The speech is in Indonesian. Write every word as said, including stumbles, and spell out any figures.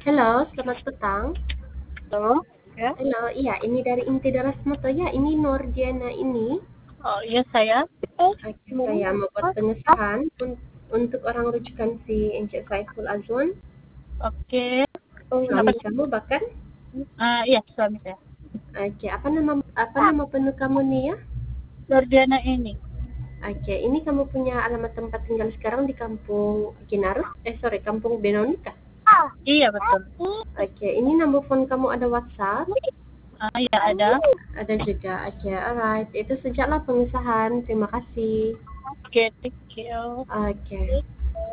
Halo, selamat petang. Halo, ya. Halo, iya, ini dari Inti Daras Moto ya. Ini Nordiana ini. Oh iya saya. Eh, Oke, belum saya mau buat apa? pengesahan un- untuk orang rujukan si Encik Saiful Azwan, Oke. Oh, suami apa? kamu bahkan. Ah, iya suami saya. Oke, apa nama apa nama penuh kamu nih ya? Nordiana ini. Oke, ini kamu punya alamat tempat tinggal sekarang di Kampung Kinarus? Eh, sorry, Kampung Benonika. Iya betul. Oke, ini nomor phone kamu ada WhatsApp? Ah, iya ada. Ada juga. Oke, alright. Itu sejaklah pengesahan. Terima kasih. Oke, thank you. Oke.